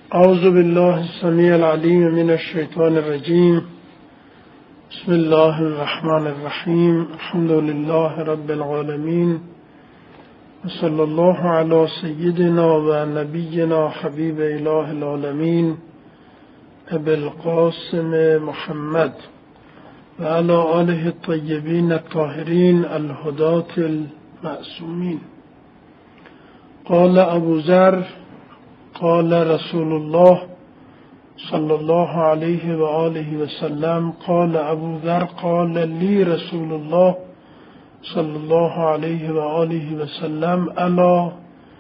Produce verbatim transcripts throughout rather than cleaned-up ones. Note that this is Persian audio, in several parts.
اعوذ بالله السمیع العلیم من الشیطان الرجیم. بسم الله الرحمن الرحیم. الحمد لله رب العالمین و صلی الله علی سیدنا و نبینا حبیب اله العالمین ابی القاسم محمد و علی آله الطیبین الطاهرین الهداة المعصومین. قال ابو ذر قال رسول الله صلى الله عليه وآله وسلم قال ابو ذر قال لي رسول الله صلى الله عليه وآله وسلم ألا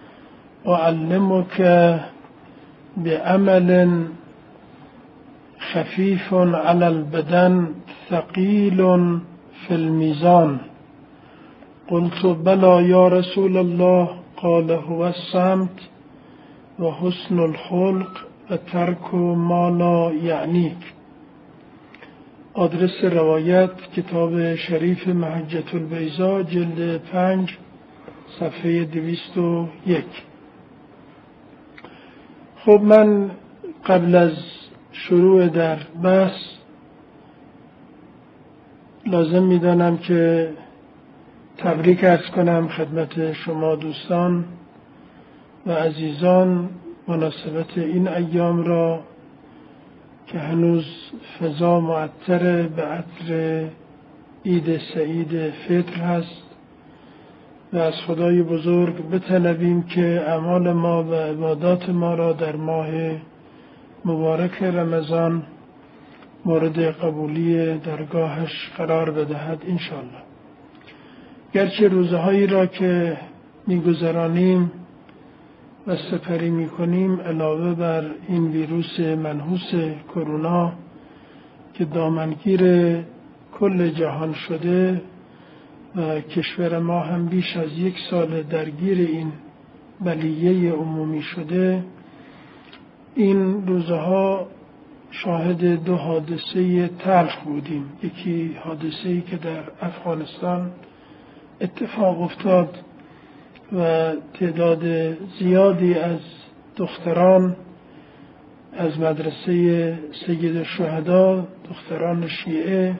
أعلمك بعمل خفيف على البدن ثقيل في الميزان؟ قلت بلى يا رسول الله. قال هو الصمت و حسن الخلق و ترک ما لا یعنیک. آدرس روایت کتاب شریف محجة البیضاء جلد پنج صفحه دویست و یک. خب من قبل از شروع در بحث لازم میدانم که تبریک عرض کنم خدمت شما دوستان و عزیزان مناسبت این ایام را که هنوز فضا معطر به عطر عید سعید فطر هست و از خدای بزرگ بطلبیم که اعمال ما و عبادات ما را در ماه مبارک رمضان مورد قبولی درگاهش قرار بدهد انشاءالله. گرچه روزهایی را که میگذرانیم و سپری میکنیم علاوه بر این ویروس منحوس کرونا که دامنگیر کل جهان شده و کشور ما هم بیش از یک سال درگیر این بلیه عمومی شده، این روزها شاهد دو حادثه تلخ بودیم. یکی حادثه‌ای که در افغانستان اتفاق افتاد و تعداد زیادی از دختران از مدرسه سید الشهدا، دختران شیعه،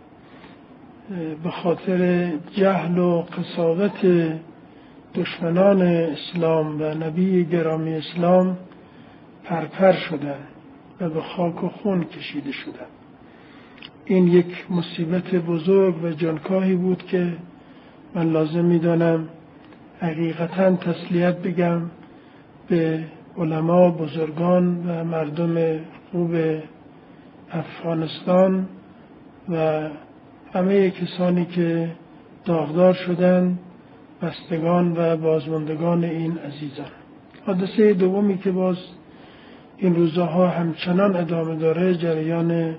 به خاطر جهل و قساوت دشمنان اسلام و نبی گرامی اسلام پرپر شدند و به خاک و خون کشیده شدند. این یک مصیبت بزرگ و جانکاهی بود که من لازم می‌دانم حقیقتاً تسلیت بگم به علما، بزرگان و مردم خوب افغانستان و همه کسانی که داغدار شدند، بستگان و بازماندگان این عزیزان. حادثه دومی که باز این روزها همچنان ادامه داره جریان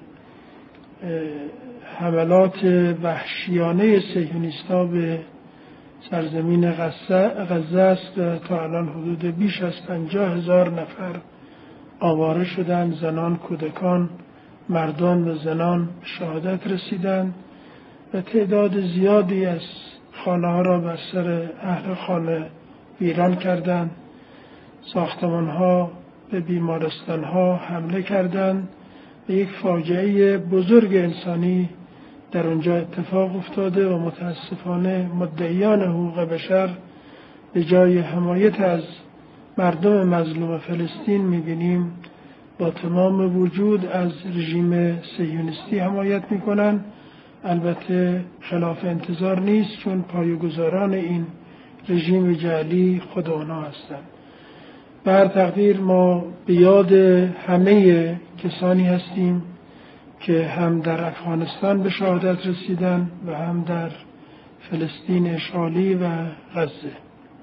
حملات وحشیانه صهیونیست‌ها به سرزمین غزه است و تا الان حدود بیش از پنجاه هزار نفر آواره شدند. زنان، کودکان، مردان و زنان شهادت رسیدند و تعداد زیادی از خانه ها را بر سر اهل خانه ویران کردند. ساختمان ها به بیمارستان ها حمله کردند و یک فاجعه بزرگ انسانی در اونجا اتفاق افتاده و متاسفانه مدعیان حقوق بشر به جای حمایت از مردم مظلوم فلسطین می‌بینیم با تمام وجود از رژیم صهیونیستی حمایت می‌کنن. البته خلاف انتظار نیست، چون پایه‌گذاران این رژیم جعلی خود آنها هستند. به هر تقدیر ما به یاد همه کسانی هستیم که هم در افغانستان به شهادت رسیدن و هم در فلسطین اشغالی و غزه.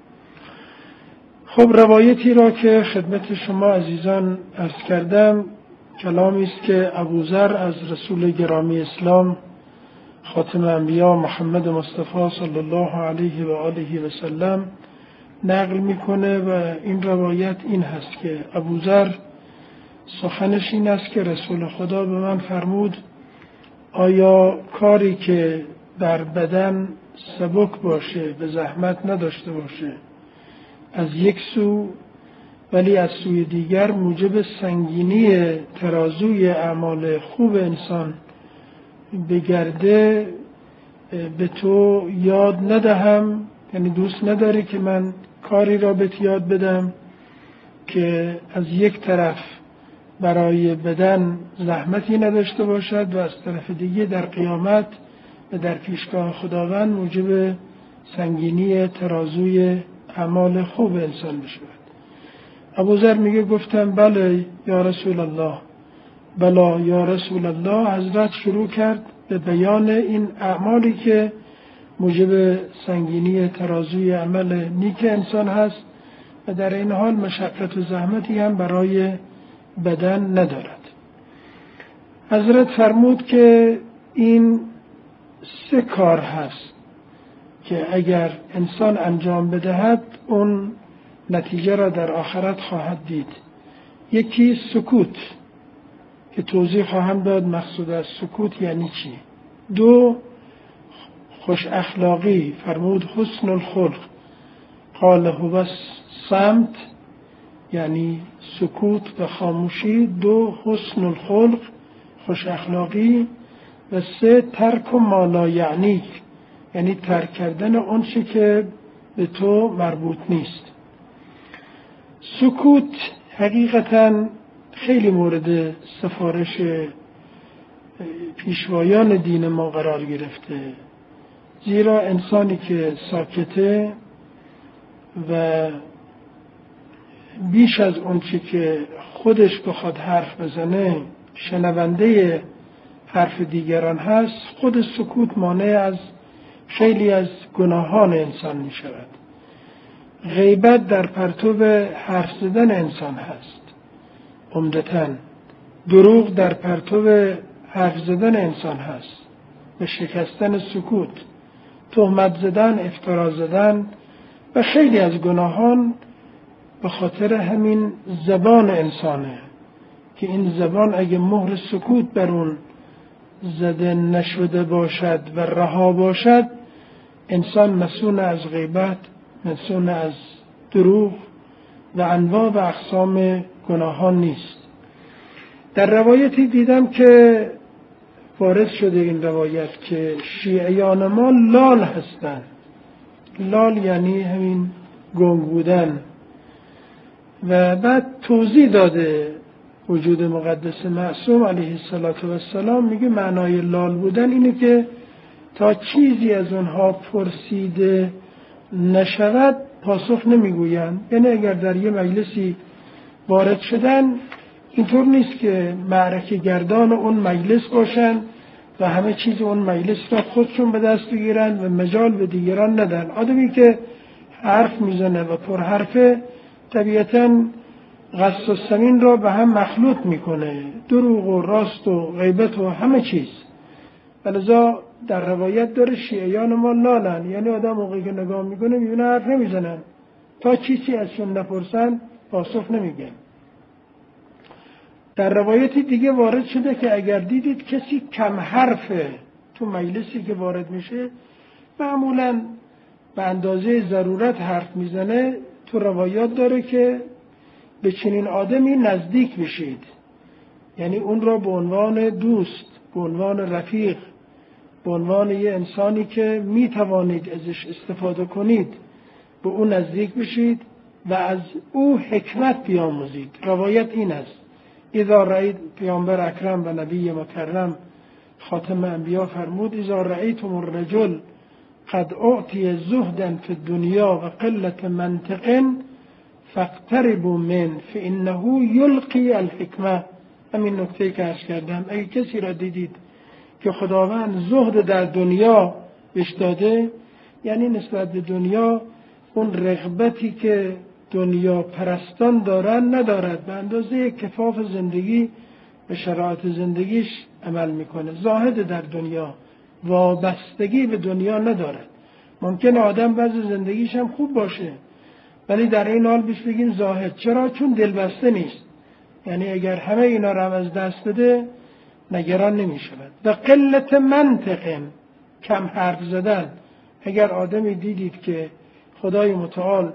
خب روایتی را که خدمت شما عزیزان عرض کردم کلامی است که ابو ذر از رسول گرامی اسلام خاتم انبیا محمد مصطفی صلی الله علیه و آله و سلم نقل میکنه و این روایت این هست که ابو ذر سخنش این است که رسول خدا به من فرمود آیا کاری که در بدن سبک باشه، به زحمت نداشته باشه، از یک سو ولی از سوی دیگر موجب سنگینی ترازوی اعمال خوب انسان بگرده به تو یاد ندهم، یعنی دوست نداری که من کاری را بهت یاد بدم که از یک طرف برای بدن زحمتی نداشته باشد و از طرف دیگه در قیامت و در پیشگاه خداوند موجب سنگینی ترازوی اعمال خوب انسان بشود. ابوذر میگه گفتم بله یا رسول الله، بلا یا رسول الله. حضرت شروع کرد به بیان این اعمالی که موجب سنگینی ترازوی عمل نیک انسان هست و در این حال مشقت و زحمتی هم برای بدن ندارد. حضرت فرمود که این سه کار هست که اگر انسان انجام بدهد اون نتیجه را در آخرت خواهد دید. یکی سکوت که توضیح خواهم داد مقصود از سکوت یعنی چی. دو، خوش اخلاقی، فرمود حسن الخلق، قال هو صمت، یعنی سکوت و خاموشی. دو، حسن الخلق، خوش اخلاقی. و سه، ترک ما لا یعنی، یعنی ترک کردن اون چی که به تو مربوط نیست. سکوت حقیقتاً خیلی مورد سفارش پیشوایان دین ما قرار گرفته، زیرا انسانی که ساکته و بیش از اون چی که خودش بخواد حرف بزنه شنونده حرف دیگران هست، خود سکوت مانع از خیلی از گناهان انسان می شود. غیبت در پرتو حرف زدن انسان هست عمدتاً. دروغ در پرتو حرف زدن انسان هست به شکستن سکوت. تهمت زدن، افترا زدن و خیلی از گناهان به خاطر همین زبان انسانه که این زبان اگه مهر سکوت بر اون زده نشده باشد و رها باشد، انسان مسئول از غیبت، مسئول از دروغ و انواع و اقسام گناهان نیست. در روایتی دیدم که وارد شده این روایت که شیعیان ما لال هستند. لال یعنی همین گنگ بودن. و بعد توضیح داده وجود مقدس معصوم علیه السلام، میگه معنای لال بودن اینه که تا چیزی از اونها پرسیده نشود پاسخ نمیگویند. یعنی اگر در یه مجلسی وارد شدن اینطور نیست که معرکه گردان اون مجلس باشن و همه چیز اون مجلس را خودشون به دست بگیرن و مجال به دیگران ندن. آدمی که حرف میزنه و پر حرفه طبیعتاً قصد و سمین را به هم مخلوط میکنه، دروغ و راست و غیبت و همه چیز. ولذا در روایت داره شیعیان ما لالن، یعنی آدم موقعی که نگاه میکنه میبینه حرف نمیزنن، تا چیزی ازشون نپرسن پاسخ نمیگن. در روایتی دیگه وارد شده که اگر دیدید کسی کم حرفه تو مجلسی که وارد میشه، معمولاً به اندازه ضرورت حرف میزنه، تو روایات داره که به چنین آدمی نزدیک بشید، یعنی اون را به عنوان دوست، به عنوان رفیق، به عنوان یه انسانی که می توانید ازش استفاده کنید به اون نزدیک بشید و از او حکمت بیاموزید. روایت این است: اذا رأیت، پیامبر اکرم و نبی مکرم خاتم انبیا فرمود: اذا رأیتم الرجل قد اعطی زهدا فی الدنیا و قلت منطق فاقتربوا من فانه یلقی الحکمه. همین نکته که عرض کردم، اگه کسی را دیدید که خداوند زهد در دنیا بهش داده، یعنی نسبت به دنیا اون رغبتی که دنیا پرستان دارن ندارد، به اندازه کفاف زندگی به شرایط زندگیش عمل میکنه، زاهد در دنیا، وابستگی به دنیا ندارد. ممکن آدم بعض زندگیش هم خوب باشه ولی در این حال بهش بگیم زاهد. چرا؟ چون دلبسته نیست. یعنی اگر همه اینا رو از دست بده نگران نمی شود. و قلت منطق، کم حرف زدن. اگر آدمی دیدید که خدای متعال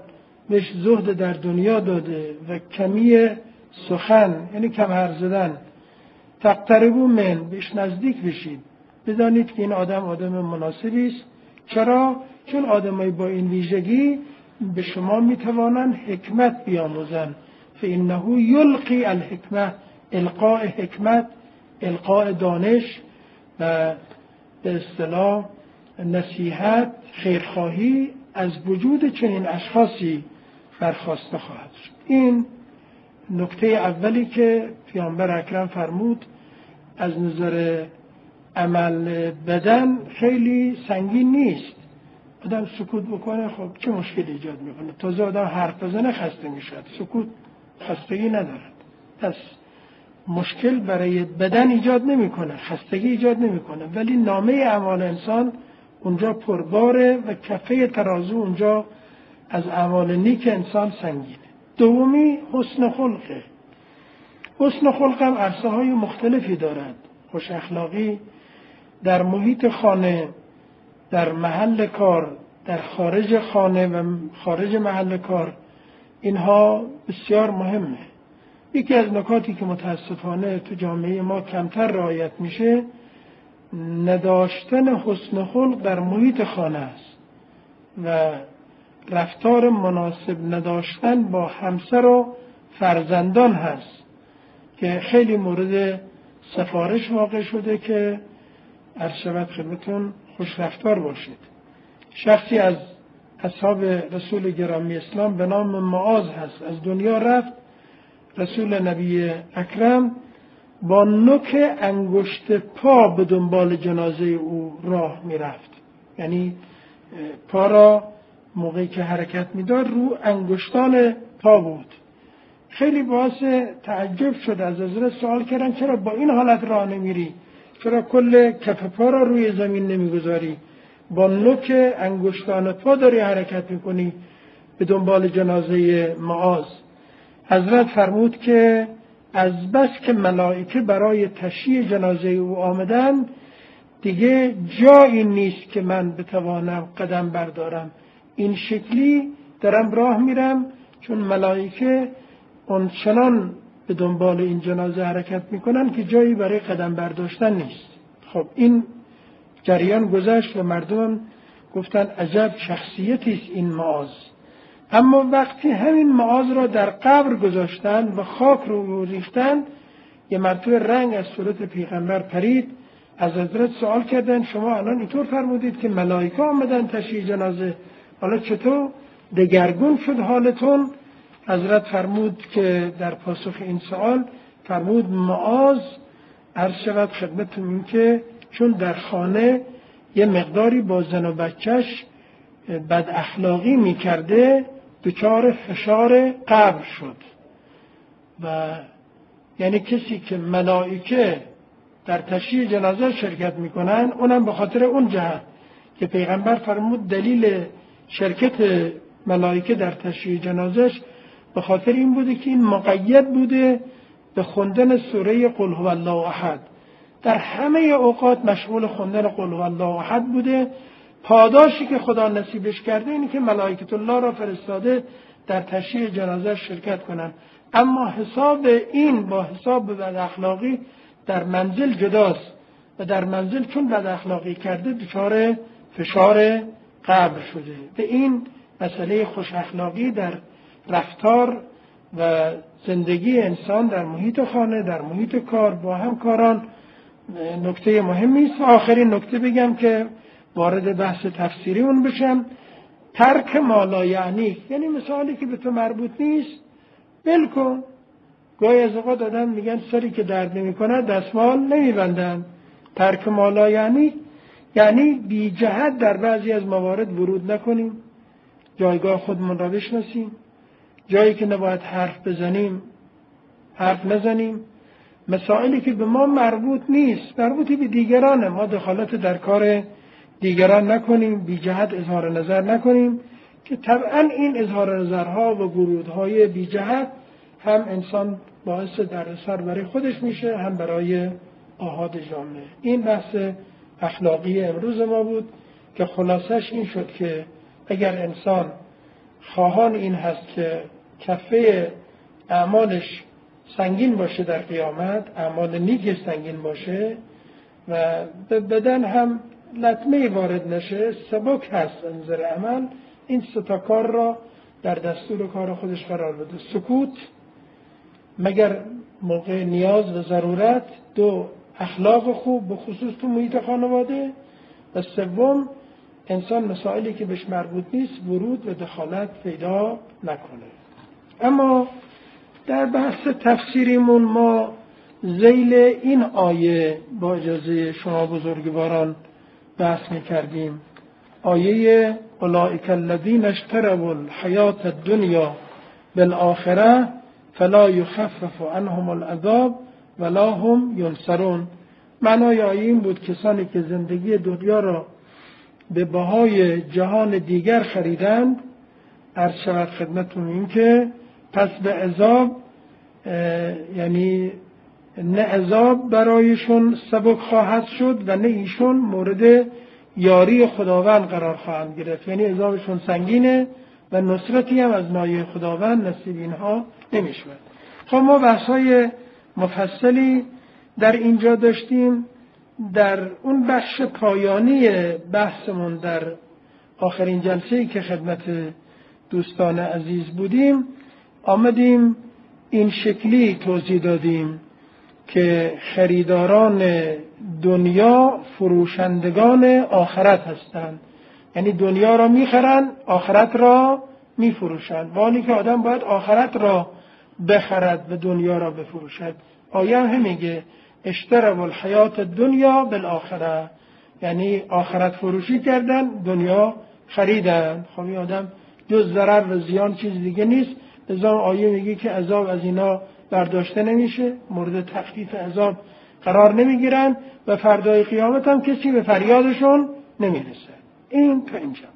بهش زهد در دنیا داده و کمی سخن، یعنی کم حرف زدن، تقتربوا من، بهش نزدیک بشید، بدانید که این آدم آدم مناسبی است. چرا؟ چون آدمای با این ویژگی به شما میتوانند حکمت بیاموزند. فإنه یلقی الحکمه، القاء حکمت، القاء دانش و به اصطلاح نصیحت، خیرخواهی از وجود چنین اشخاصی برخواسته خواهد شد. این نکته اولی که پیامبر اکرم فرمود از نظر عمل بدن خیلی سنگین نیست. آدم سکوت بکنه خب چه مشکلی ایجاد میکنه؟ تازه آدم حرف بزنه خسته میشد، سکوت خستگی ندارد. پس مشکل برای بدن ایجاد نمیکنه، خستگی ایجاد نمیکنه، ولی نامه اعمال انسان اونجا پرباره و کفه ترازو اونجا از اعمال نیک انسان سنگینه. دومی حسن خلقه. حسن خلق هم عرصه های مختلفی دارد. خوش اخلاقی در محیط خانه، در محل کار، در خارج خانه و خارج محل کار، اینها بسیار مهمه. یکی از نکاتی که متاسفانه تو جامعه ما کمتر رعایت میشه نداشتن حسن خلق در محیط خانه است و رفتار مناسب نداشتن با همسر و فرزندان هست که خیلی مورد سفارش واقع شده که عرض شود خدمتتون خوش رفتار باشید. شخصی از اصحاب رسول گرامی اسلام به نام معاذ هست، از دنیا رفت. رسول نبی اکرم با نوک انگشت پا به دنبال جنازه او راه می رفت، یعنی پا را موقعی که حرکت می داد رو انگشتان پا بود. خیلی باعث تعجب شد، از حضرت سوال کردن چرا با این حالت راه نمیری؟ چرا کل کف پا را روی زمین نمیگذاری؟ با نوک انگشتان پا داری حرکت میکنی به دنبال جنازه معاذ. حضرت فرمود که از بس که ملائکه برای تشییع جنازه او آمدن دیگه جایی نیست که من بتوانم قدم بردارم، این شکلی دارم راه میرم چون ملائکه اونچنان به دنبال این جنازه حرکت میکنن که جایی برای قدم برداشتن نیست. خب این جریان گذشت و مردم گفتن عجب شخصیتی است این معاذ. اما وقتی همین معاذ را در قبر گذاشتن و خاک رو ریختن، یه مرتبه رنگ از صورت پیغمبر پرید. از حضرت سوال کردن شما الان اینطور فرمودید که ملائکه آمدن تشییع جنازه، حالا چطور دگرگون شد حالتون؟ حضرت فرمود که در پاسخ این سوال فرمود معاذ عرض شود خدمتتون این که چون در خانه یه مقداری با زن و بچهش بد اخلاقی می کرده دچار فشار قبر شد و یعنی کسی که ملائکه در تشییع جنازه شرکت میکنن اونم به خاطر اون جهت که پیغمبر فرمود دلیل شرکت ملائکه در تشییع جنازش به خاطر این بوده که این مقید بوده به خوندن سوره قل هو الله احد، در همه اوقات مشغول خوندن قل هو الله احد بوده. پاداشی که خدا نصیبش کرده اینه که ملائکت الله را فرستاده در تشییع جنازه شرکت کنن، اما حساب این با حساب بد اخلاقی در منزل جداست و در منزل چون بد اخلاقی کرده دچار فشار قبر شده. به این مسئله خوش اخلاقی در رفتار و زندگی انسان در محیط خانه، در محیط کار با همکاران نکته مهمی است. آخرین نکته بگم که وارد بحث تفسیری اون بشم، ترک ما لا یعنی، یعنی مثالی که به تو مربوط نیست ول کن. گاهی از اوقات آدم میگن سری که درد نمیکنه دستمال نمیبندن. ترک ما لا یعنی یعنی بی جهت در بعضی از موارد ورود نکنیم، جایگاه خودمون را بشناسیم، جایی که نباید حرف بزنیم حرف نزنیم، مسائلی که به ما مربوط نیست مربوطی به دیگرانه ما دخالت در کار دیگران نکنیم، بی جهت اظهار نظر نکنیم که طبعا این اظهار نظرها و ورودهای بی جهت هم انسان باعث دردسر برای خودش میشه هم برای آحاد جامعه. این بحث اخلاقی امروز ما بود که خلاصش این شد که اگر انسان خواهان این هست که کفه اعمالش سنگین باشه در قیامت، اعمال نیک سنگین باشه و به بدن هم لطمه وارد نشه، سبک هست از نظر عمل، این سه تا کار را در دستور کار خودش قرار بده. سکوت مگر موقع نیاز و ضرورت، دو اخلاق خوب به خصوص تو محیط خانواده، و سوم انسان مسائلی که بهش مربوط نیست ورود و دخالت پیدا نکنه. اما در بحث تفسیریمون ما ذیل این آیه با اجازه شما بزرگواران بحث می‌کردیم. آیه اولئک الذین اشتروا الحیات الدنیا بالآخره فلا یخفف عنهم العذاب ولا هم ینصرون. معنای آیه این بود کسانی که زندگی دنیا را به بهای جهان دیگر خریدند، عرض شود خدمتتون این که پس به عذاب، یعنی نه عذاب برایشون سبک خواهد شد و نه ایشون مورد یاری خداوند قرار خواهند گرفت، یعنی عذابشون سنگینه و نصرتی هم از نایه خداوند نصیب اینها نمیشود. خب ما بحث‌های مفصلی در اینجا داشتیم. در اون بخش پایانی بحثمون در آخرین جلسه‌ای که خدمت دوستان عزیز بودیم آمدیم این شکلی توضیح دادیم که خریداران دنیا فروشندگان آخرت هستند، یعنی دنیا را میخرن آخرت را میفروشند، ولی که آدم باید آخرت را بخرد و دنیا را بفروشد. آیه هم میگه اشتروا الحیات الدنیا بالآخره، یعنی آخرت فروشی کردن دنیا خریدن. خب این آدم جز ضرر و زیان چیز دیگه نیست. لذا آیه میگه که عذاب از اینا برداشته نمیشه، مورد تخفیف عذاب قرار نمیگیرن و فردای قیامت هم کسی به فریادشون نمیرسه. این تا اینجا.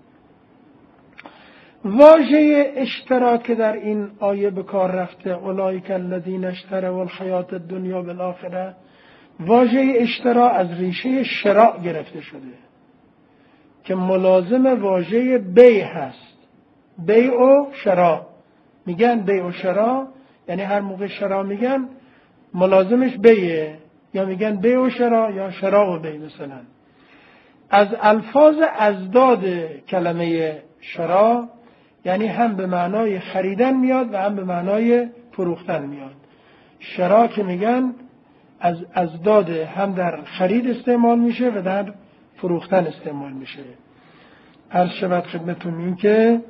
واژه اشتراک در این آیه به کار رفته، اولئک الذین اشتروا الحیات الدنیا بالآخره، واژه اشترا از ریشه شراء گرفته شده که ملازم واژه بیع هست. بیع و شراء، میگن بیع و شراء، یعنی هر موقع شراء میگن ملازمش بیعه، یا میگن بیع و شراء یا شراء و بیع. مثلا از الفاظ ازداد کلمه شراء، یعنی هم به معنای خریدن میاد و هم به معنای فروختن میاد. شراء که میگن از ازداد هم در خرید استعمال میشه و در فروختن استعمال میشه. عرض شود خدمتتون این که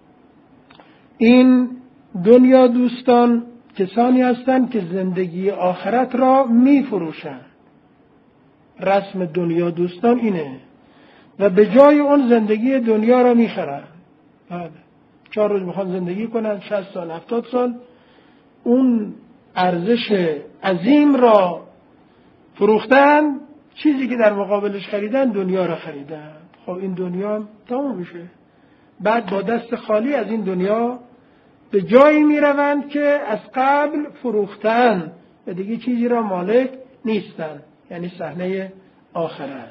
این دنیا دوستان کسانی هستند که زندگی آخرت را میفروشند. رسم دنیا دوستان اینه و به جای اون زندگی دنیا را میخرن. چهار روز میخوان زندگی کنن، شصت سال هفتاد سال، اون ارزش عظیم را فروختن، چیزی که در مقابلش خریدن دنیا را خریدن. خب این دنیا تمام میشه، بعد با دست خالی از این دنیا به جایی میروند که از قبل فروختن و دیگه چیزی را مالک نیستن، یعنی صحنه آخرت.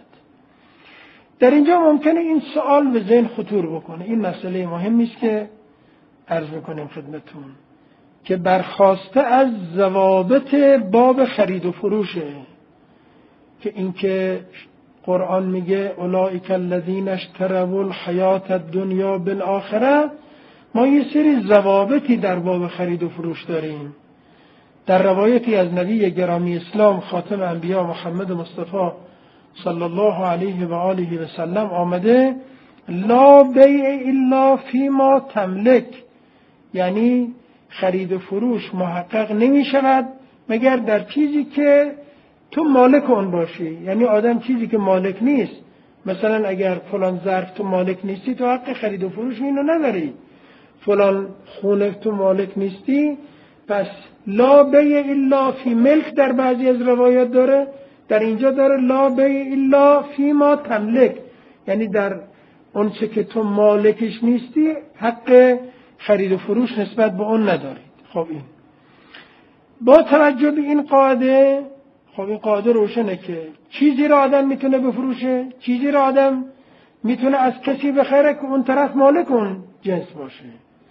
در اینجا ممکنه این سوال به ذهن خطور بکنه، این مسئله مهمی است که عرض میکنیم خدمتتون که برخواسته از ضوابط باب خرید و فروشه، که اینکه قرآن میگه اولئک الذین اشتروا الحیات الدنیا بالآخره، ما یه سری ضوابطی در باب خرید و فروش داریم. در روایتی از نبی گرامی اسلام خاتم انبیا محمد مصطفی صلی الله علیه و آله و سلم آمده لا بیع الا فیما تملک، یعنی خرید و فروش محقق نمی شود مگر در چیزی که تو مالک اون باشی. یعنی آدم چیزی که مالک نیست، مثلا اگر فلان ظرف تو مالک نیستی تو حق خرید و فروش اینو نداری، فلان خونه تو مالک نیستی، پس لا بیع الا فی ملک در بعضی از روایات داره، در اینجا داره لا بیع الا فی ما تملک، یعنی در اون چه که تو مالکش نیستی حق خرید و فروش نسبت به اون ندارید. خب این با توجه به این قاعده، خب این قاعده روشنه که چیزی را آدم میتونه بفروشه، چیزی را آدم میتونه از کسی بخره که اون طرف مالک اون جنس باشه.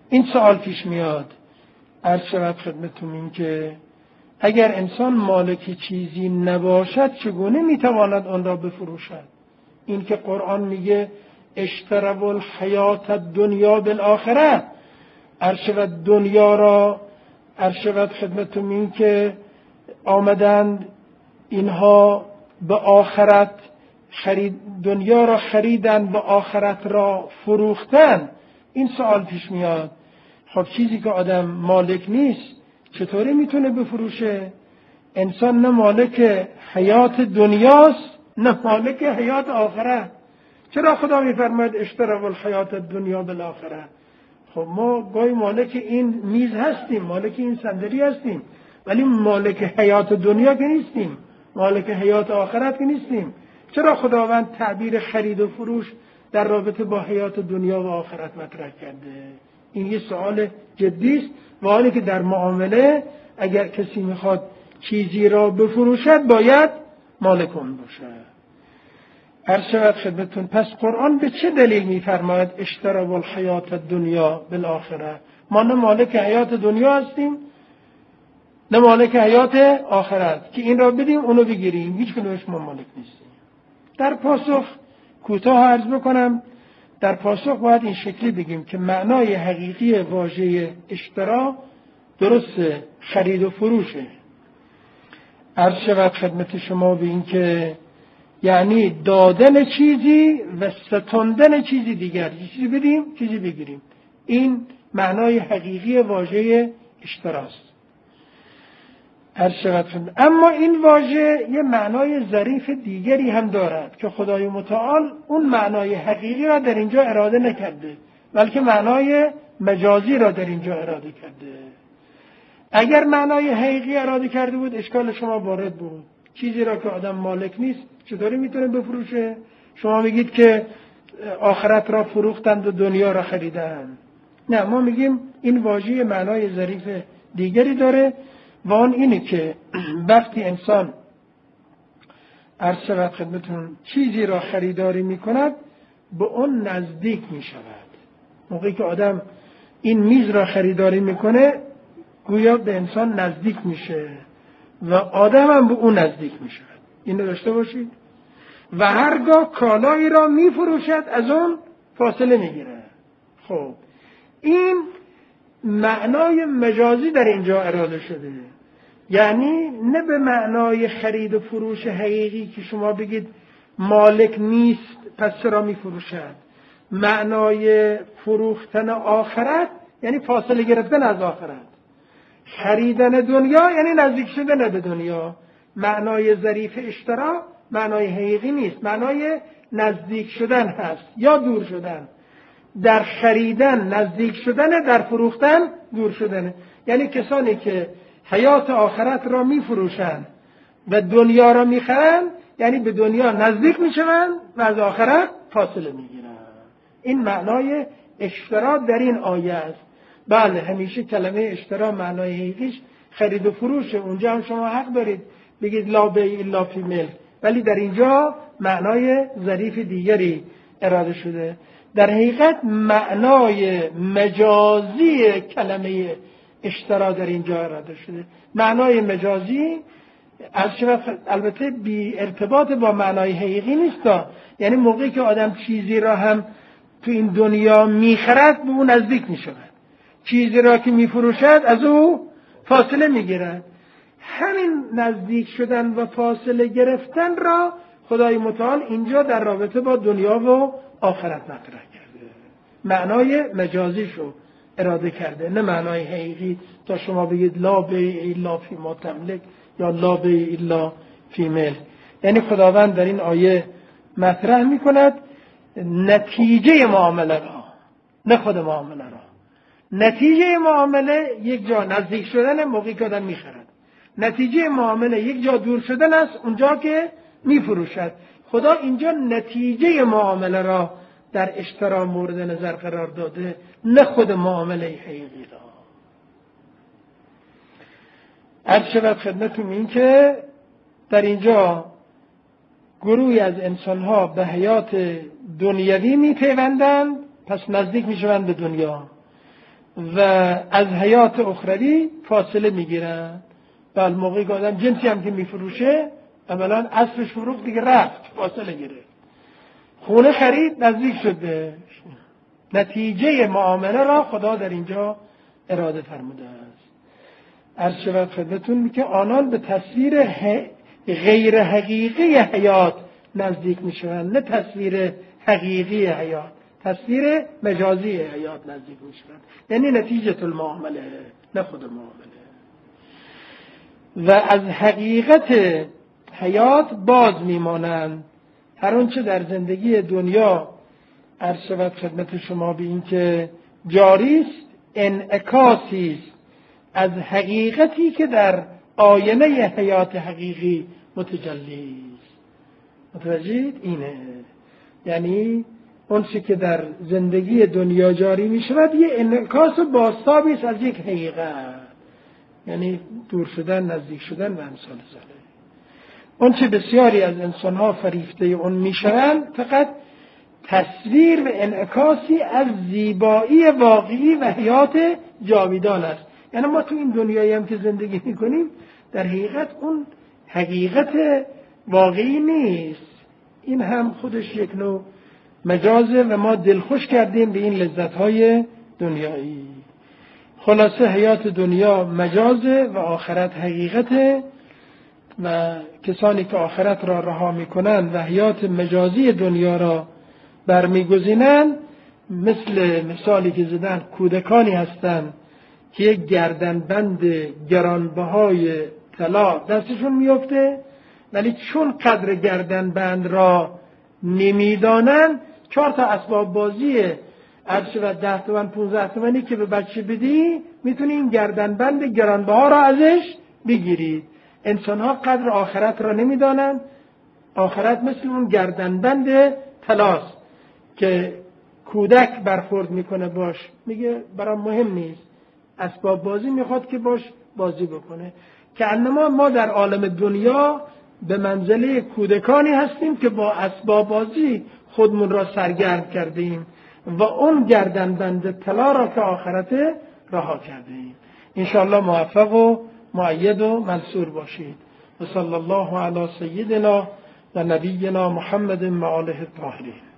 این سوال پیش میاد، عرض شود خدمتتون این که اگر انسان مالک چیزی نباشد چگونه میتواند آن را بفروشد؟ این که قرآن میگه اشتروا الحیات الدنیا بالآخره، عرض شود دنیا را، عرض شود خدمتتون این که آمدند اینها به آخرت خرید، دنیا را خریدن به آخرت را فروختن. این سوال پیش میاد، خب چیزی که آدم مالک نیست چطوری میتونه بفروشه؟ انسان نه مالک حیات دنیاست نه مالک حیات آخرت. چرا خدا میفرماید اشتروا الحیات الدنیا بالآخره؟ خب ما گاهی مالک این میز هستیم، مالک این صندلی هستیم، ولی مالک حیات دنیا که نیستیم، مالک حیات آخرت که نیستیم. چرا خداوند تعبیر خرید و فروش در رابطه با حیات دنیا و آخرت مطرح کرده؟ این یه سوال جدی است، و حالی که در معامله اگر کسی میخواد چیزی را بفروشد باید مالک اون باشه. عرض شود خدمتتون، پس قرآن به چه دلیل میفرماید اشتروا الحیات الدنیا بالآخره؟ ما نه مالک حیات دنیا هستیم نه مالک حیات آخرت که این را بدیم اونو بگیریم، هیچ کدومش ما مالک نیستیم. در پاسخ کوتاه عرض بکنم، در پاسخ باید این شکلی بگیم که معنای حقیقی واژه اشترا درست خرید و فروشه. عرض شود خدمت شما به این که یعنی دادن چیزی و ستاندن چیزی دیگر، چیزی بدیم چیزی بگیریم. این معنای حقیقی واژه اشتراست. عرض شود خدمت. اما این واژه یه معنای ظریف دیگری هم دارد که خدای متعال اون معنای حقیقی را در اینجا اراده نکرده، بلکه معنای مجازی را در اینجا اراده کرده. اگر معنای حقیقی اراده کرده بود اشکال شما وارد بود. چیزی را که آدم مالک نیست چطوری میتونه بفروشه؟ شما میگید که آخرت را فروختند و دنیا را خریدند. نه، ما میگیم این واژه معنای ظریف دیگری داره و آن اینه که وقتی انسان عرض شود خدمتون چیزی را خریداری میکند به اون نزدیک میشود. موقعی که آدم این میز را خریداری میکنه گویا به انسان نزدیک میشه و آدم هم به اون نزدیک میشود. اینو داشته باشید. و هرگاه کالایی را میفروشد از اون فاصله میگیره. خب این معنای مجازی در اینجا اراده شده، یعنی نه به معنای خرید و فروش حقیقی که شما بگید مالک نیست پس چرا میفروشد. معنای فروختن آخرت یعنی فاصله گرفتن از آخرت. خریدن دنیا یعنی نزدیک شدن به دنیا. معنای ظریف اشترا معنای حقیقی نیست، معنای نزدیک شدن هست یا دور شدن. در خریدن نزدیک شدن، در فروختن دور شدن. یعنی کسانی که حیات آخرت را می فروشند و دنیا را می خرند یعنی به دنیا نزدیک می شوند و از آخرت فاصله می گیرند. این معنای اشترا در این آیه است. بله، همیشه کلمه اشترا معنای حقیقیش خرید و فروشه. اونجا هم شما حق دارید بگید لا بیع الا فی ملک، ولی در اینجا معنای ظریف دیگری اراده شده. در حقیقت معنای مجازی کلمه اشترا در اینجا اراده شده. معنای مجازی البته بی ارتباط با معنای حقیقی نیست. یعنی موقعی که آدم چیزی را هم تو این دنیا میخرد به اون نزدیک میشود، چیزی را که میفروشد از او فاصله میگیرد. همین نزدیک شدن و فاصله گرفتن را خدای متعال اینجا در رابطه با دنیا و آخرت مطرح کرده. معنای مجازیشو اراده کرده، نه معنای حقیقی تا شما بگید لا بیع الا فی ما تملک یا لا بیع الا فی ملک. یعنی خداوند در این آیه مطرح میکند نتیجه معامله را، نه خود معامله را. نتیجه معامله یک جا نزدیک شدن موقعی که آدم میخرد، نتیجه معامله یک جا دور شدن است اونجا که میفروشد. خدا اینجا نتیجه معامله را در اشترا مورد نظر قرار داده، نه خود معامله حقیقی را. عرض شود خدمتتون این که در اینجا گروهی از انسانها به حیات دنیوی میپیوندند، پس نزدیک میشوند به دنیا، و از حیات اخروی فاصله میگیرن. و موقعی که آدم جنسی هم که میفروشه اولا اصلش فروخت دیگه رفت، فاصله گرفت. خونه خرید نزدیک شده. نتیجه معامله را خدا در اینجا اراده فرموده است. عرض شود خدمتتون که آنان به تصویر غیر حقیقی حیات نزدیک میشوند، نه تصویر حقیقی حیات، تصویر مجازی حیات نزدیک میشوند. یعنی نتیجه المعامله، نه خود معامله. و از حقیقت حیات باز میمانند. هر آنچه در زندگی دنیا عرض شود خدمت شما به این که جاری است، انعکاسی است از حقیقتی که در آینه حیات حقیقی متجلی است. متوجهید؟ اینه. یعنی اون چی که در زندگی دنیا جاری می شود یه انعکاس و بازتابی است از یک حقیقت، یعنی دور شدن، نزدیک شدن و امثال ذلک. اون چه بسیاری از انسان‌ها فریفته اون می شوند فقط تصویر و انعکاسی از زیبایی واقعی و حیات جاویدان است. یعنی ما تو این دنیایی هم که زندگی می کنیم در حقیقت اون حقیقت واقعی نیست. این هم خودش یک نوع مجازه و ما دلخوش کردیم به این لذت‌های دنیایی. خلاصه حیات دنیا مجازه و آخرت حقیقته و کسانی که آخرت را رها می‌کنند و حیات مجازی دنیا را برمی‌گزینند مثل مثالی که زدن کودکانی هستند که یک گردنبند گرانبهای طلا دستشون میفته، ولی چون قدر گردنبند را نمیدانند چهار تا اسباب بازی عرض و ده تومن پونزده تومنی که به بچه بدی میتونی این گردنبند گرانبها را ازش بگیرید. انسان ها قدر آخرت را نمیدانند. آخرت مثل اون گردنبند طلاست که کودک برخورد میکنه باش، میگه برام مهم نیست، اسباب بازی میخواد که باش بازی بکنه. که انما ما در عالم دنیا به منزله کودکانی هستیم که با اسباب بازی خودمون را سرگرم کردیم و اون گردنبند طلا را که آخرت رها کردیم. انشاءالله موفق و مؤید و منصور باشید. و صلی الله علی سیدنا و نبینا محمد و آله الطاهرین.